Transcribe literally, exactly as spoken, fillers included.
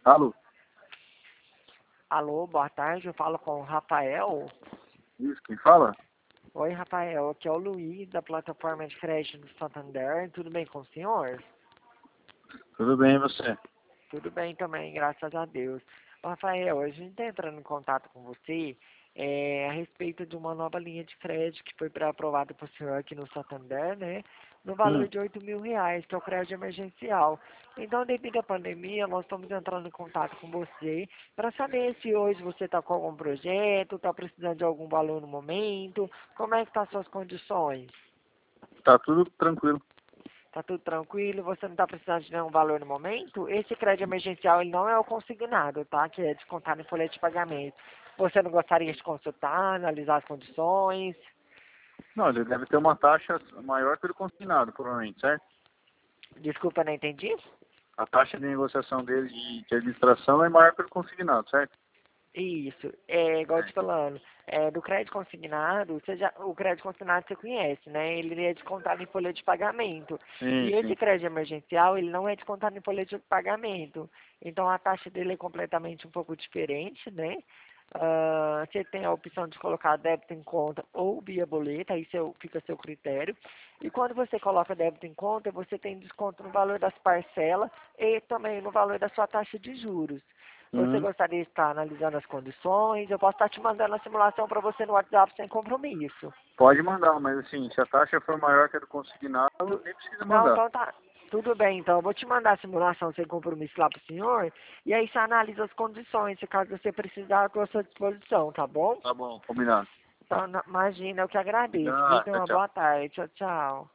Alô? Alô, boa tarde, eu falo com o Rafael. Isso, quem fala? Oi, Rafael, aqui é o Luiz, da plataforma de crédito do Santander. Tudo bem com o senhor? Tudo bem, e você? Tudo bem também, graças a Deus. Ô, Rafael, a gente está entrando em contato com você é, a respeito de uma nova linha de crédito que foi pra, aprovada por senhor aqui no Santander, né? No valor Hum, de oito mil reais, que é o crédito emergencial. Então, devido à pandemia, nós estamos entrando em contato com você para saber se hoje você está com algum projeto, está precisando de algum valor no momento, como é que estão as suas condições? tá tudo tranquilo. Tá tudo tranquilo? Você não está precisando de nenhum valor no momento? Esse crédito emergencial ele não é o consignado, tá? Que é descontado em folha de pagamento. Você não gostaria de consultar, analisar as condições? Não, ele deve ter uma taxa maior que o consignado, provavelmente, certo? Desculpa, não entendi? A taxa de negociação dele de, de administração é maior que o consignado, certo? Isso, é igual eu te falando, é, do crédito consignado, você já, o crédito consignado você conhece, né? Ele é descontado em folha de pagamento. Sim, E esse sim. crédito emergencial, ele não é descontado em folha de pagamento. Então a taxa dele é completamente um pouco diferente, né? Ah, você tem a opção de colocar débito em conta ou via boleta, aí seu, fica a seu critério. E quando você coloca débito em conta, você tem desconto no valor das parcelas e também no valor da sua taxa de juros. Você Uhum. gostaria de estar analisando as condições? Eu posso estar te mandando a simulação para você no WhatsApp sem compromisso. Pode mandar, mas assim, se a taxa for maior que a do consignado, Tu- nem precisa Não, mandar. então tá. Tudo bem, então eu vou te mandar a simulação sem compromisso lá pro senhor. E aí você analisa as condições, se caso você precisar, estou à sua disposição, tá bom? Tá bom, combinado. Então, na- imagina, eu que agradeço, viu? Obrigado, Tenha tchau, uma tchau. boa tarde. Tchau, tchau.